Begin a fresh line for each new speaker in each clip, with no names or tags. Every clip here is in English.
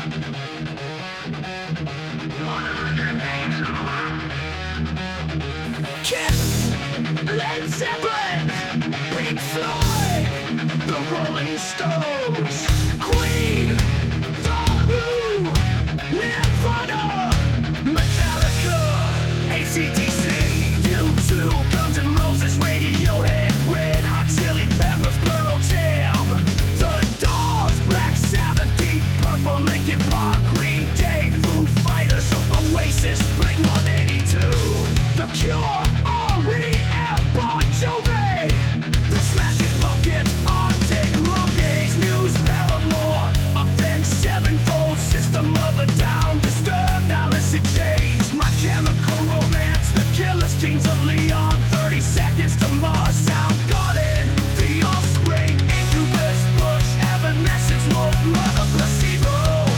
Kiss, Led Zeppelin, Pink Floyd, the Rolling Stones, Queen, The Who, Nirvana, Metallica, AC/DC, U2, Guns N' Roses, Radiohead, Red Hot Chili Peppers, Pearl Jam, The Doors, Black Sabbath, Deep Purple, Linkin Park, Green Day, Foo Fighters, Oasis, Blink-182, The Cure, R.E.M., Bon Jovi, The Smashing Pumpkins, Arctic Monkeys, Muse, Paramore, Avenged Sevenfold, System of a Down, Disturbed, Alice in Chains, My Chemical Romance, The Killers, Kings of Leon, 30 Seconds to Mars, Soundgarden, The Offspring, Incubus, Bush, Evanescence, Wolf, Mother, Placebo,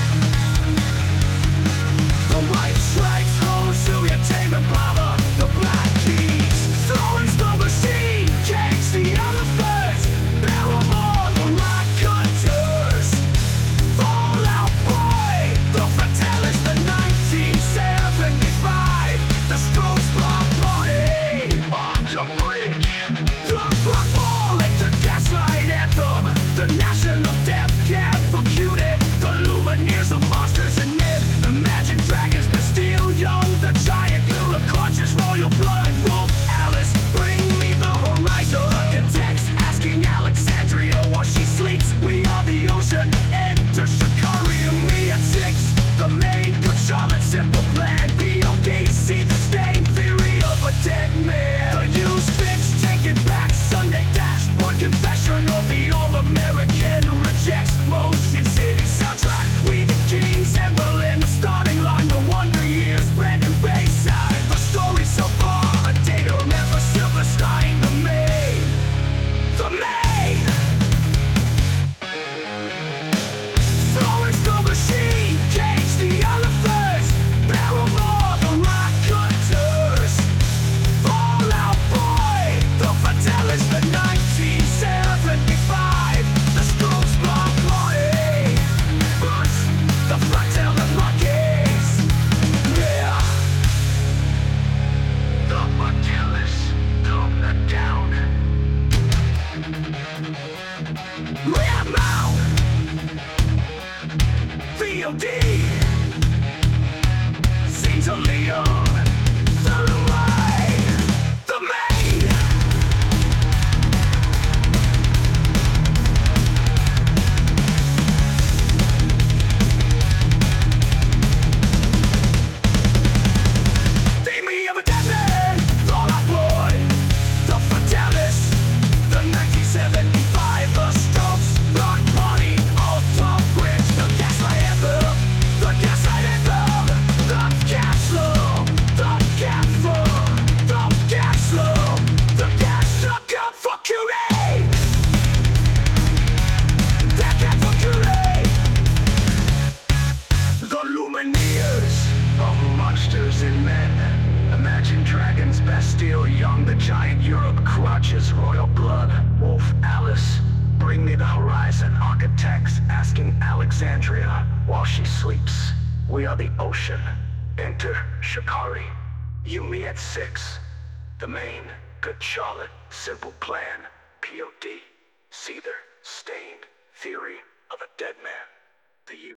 The White Stripes, Horseshoe, Tame Impala, The Black Keys, Florence the Machine, Cage the Elephants, Paramore, The Raconteurs, Fall Out Boy, The Fratellis, the 1975, The Strokes, Block Party, On the Bridge, The Black Ball, The Gaslight Anthem, The National Death Camp for Cutie, The Lumineers, The Monsters and Men, Imagine Dragons, Bastille Young, The Giant, Gorilla Conscious, Royal Blood, Wolf, Alice, Bring Me the Horizon, Architects, asking Alexandria while she sleeps, We Are the Ocean, Enter Shikari and me at 6, The Main, Good Charlotte, Simple Plan, B.O.D. See the Stain, Theory of a Dead Man, The Used Fix, Take It Back, Sunday Dashboard, Confession of the All-American, Rejects, Motion City Soundtrack, We the Kings, and Berlin, The Starting Line, The Wonder Years, Brandon Bayside, The Story So Far, A Day to Remember, Silverstein, The Main, The Main, Florence the Machine, Cage the Elephants, Paramore, The Raconteurs, Fall Out Boy, The Fratellis, the 1975, The Strokes, Block Party, Bush, The Fratellis, the Monkeys, yeah, The Fratellis, Come the Down, Red Mount, V.O.D. Scenes of Leon, The Line, The Main, Theory of a Dead Man, Fall Out Boy, The Fratellis, the 1975, The Strokes, Block Party, Old Top Bridge, The Gaslight Anthem, The Gaslight Anthem, The Gaslow, The Gaslow, The Gaslow, The Gas Suck Up for Curie, That Cat for Curie, The Lumineers of Monsters and Men, Imagine Dragons, Bastille Young, The Giant, Europe, Crutches, Royal Blood, Wolf, Alice, Bring Me the Horizon, Architects, asking Alexandria while she sleeps, We Are the Ocean, Enter Shikari, You Me at 6, The Main, Good Charlotte, Simple Plan, P.O.D. Seether, Stained, Theory of a Dead Man, The